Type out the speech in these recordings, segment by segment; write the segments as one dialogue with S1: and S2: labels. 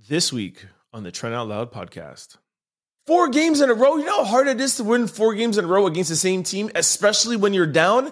S1: This week on the Trent Out Loud podcast. 4 games in a row. You know how hard it is to win 4 games in a row against the same team, especially when you're down?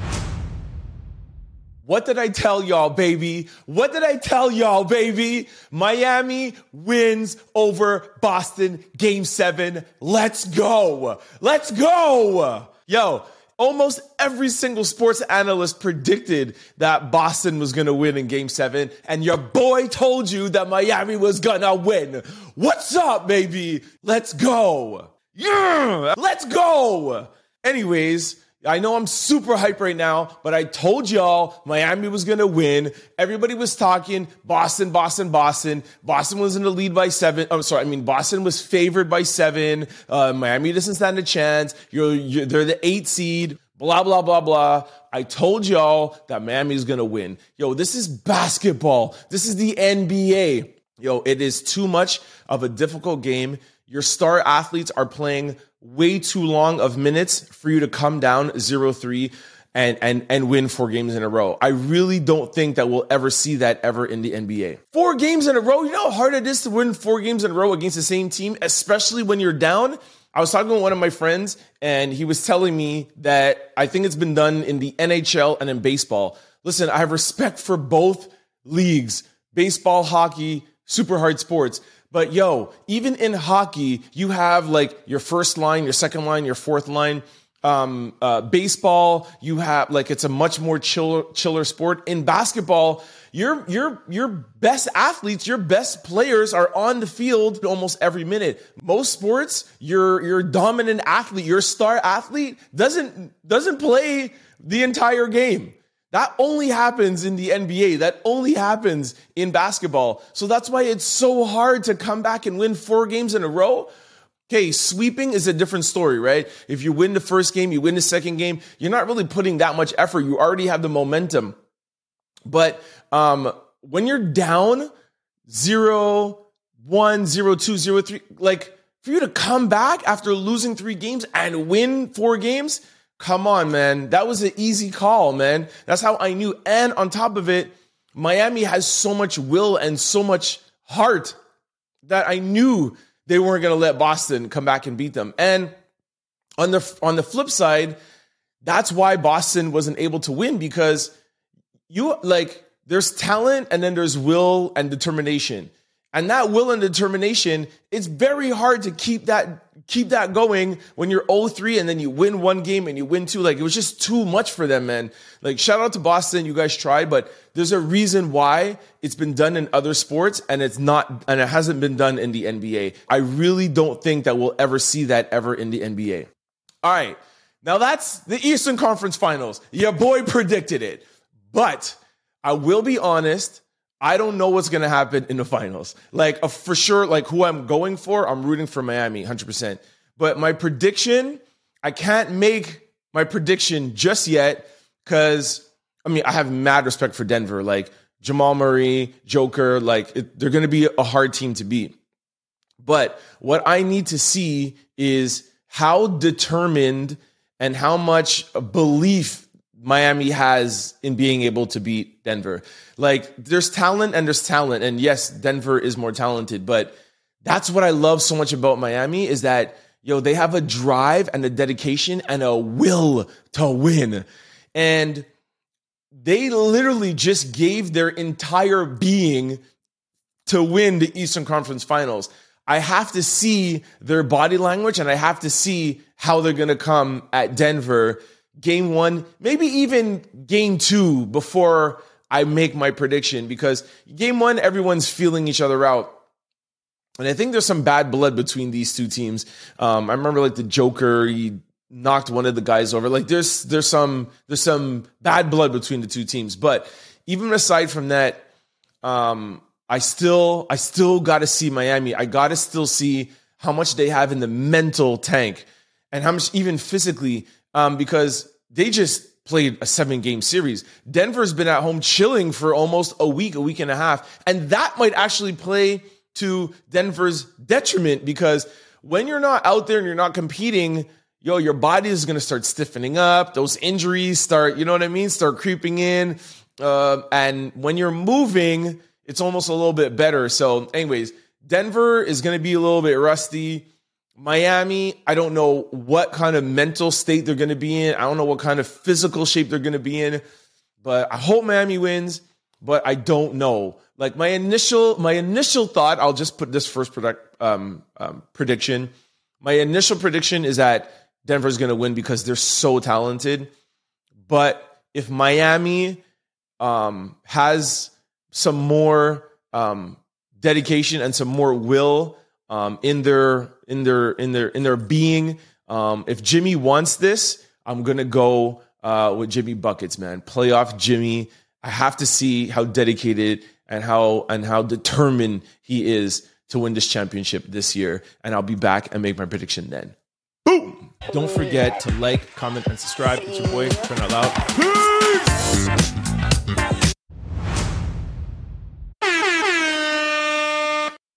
S1: What did I tell y'all, baby? What did I tell y'all, baby? Miami wins over Boston, Game 7. Let's go. Let's go. Yo, almost every single sports analyst predicted that Boston was going to win in Game 7, and your boy told you that Miami was going to win. What's up, baby? Let's go. Yeah, let's go. Anyways, I know I'm super hyped right now, but I told y'all Miami was going to win. Everybody was talking Boston. Boston was in the lead by 7. Boston was favored by 7. Miami doesn't stand a chance. They're the 8th seed. Blah, blah, blah, blah. I told y'all that Miami is going to win. Yo, this is basketball. This is the NBA. Yo, it is too much of a difficult game. Your star athletes are playing way too long of minutes for you to come down 0-3 and win 4 games in a row. I really don't think that we'll ever see that ever in the NBA. 4 games in a row. You know how hard it is to win 4 games in a row against the same team, especially when you're down? I was talking with one of my friends, and he was telling me that I think it's been done in the NHL and in baseball. Listen, I have respect for both leagues, baseball, hockey, super hard sports. But yo, even in hockey, you have like your first line, your second line, your fourth line. Baseball, you have like it's a much more chiller sport. In basketball, your best athletes, your best players are on the field almost every minute. Most sports, your dominant athlete, your star athlete doesn't play the entire game. That only happens in the NBA. That only happens in basketball. So that's why it's so hard to come back and win 4 games in a row. Okay, sweeping is a different story, right? If you win the first game, you win the second game, you're not really putting that much effort. You already have the momentum. But when you're down 0-1, 0-2, 0-3, like for you to come back after losing 3 games and win 4 games, come on, man. That was an easy call, man. That's how I knew. And on top of it, Miami has so much will and so much heart that I knew they weren't going to let Boston come back and beat them. And on the flip side, that's why Boston wasn't able to win, because there's talent and then there's will and determination. And that will and determination, it's very hard to keep that going when you're 0-3 and then you win 1 game and you win 2. Like, it was just too much for them, man. Like, shout out to Boston. You guys tried, but there's a reason why it's been done in other sports and it hasn't been done in the NBA. I really don't think that we'll ever see that ever in the NBA. All right. Now that's the Eastern Conference Finals. Your boy predicted it, but I will be honest. I don't know what's going to happen in the finals. Like, for sure, like who I'm going for, I'm rooting for Miami, 100%. But my prediction, I can't make my prediction just yet because, I have mad respect for Denver. Like, Jamal Murray, Joker, they're going to be a hard team to beat. But what I need to see is how determined and how much belief Miami has in being able to beat Denver. Like, there's talent and there's talent. And yes, Denver is more talented, but that's what I love so much about Miami is that, they have a drive and a dedication and a will to win. And they literally just gave their entire being to win the Eastern Conference Finals. I have to see their body language and I have to see how they're going to come at Denver Game 1, maybe even Game 2 before I make my prediction, because Game 1, everyone's feeling each other out. And I think there's some bad blood between these two teams. I remember the Joker, he knocked one of the guys over. Like there's some bad blood between the two teams. But even aside from that, I still got to see Miami. I got to still see how much they have in the mental tank and how much even physically, because they just played a 7-game series. Denver's been at home chilling for almost a week and a half. And that might actually play to Denver's detriment, because when you're not out there and you're not competing, your body is going to start stiffening up. Those injuries start, start creeping in. And when you're moving, it's almost a little bit better. So anyways, Denver is going to be a little bit rusty. Miami, I don't know what kind of mental state they're going to be in. I don't know what kind of physical shape they're going to be in, but I hope Miami wins, but I don't know. Like my initial thought, I'll just put this first prediction. My initial prediction is that Denver's going to win because they're so talented. But if Miami has some more dedication and some more will in their being, if Jimmy wants this, I'm gonna go with Jimmy Buckets, man. Playoff Jimmy. I have to see how dedicated and how determined he is to win this championship this year. And I'll be back and make my prediction then. Boom! Don't forget to like, comment, and subscribe. It's your boy, Turn Out Loud. Peace!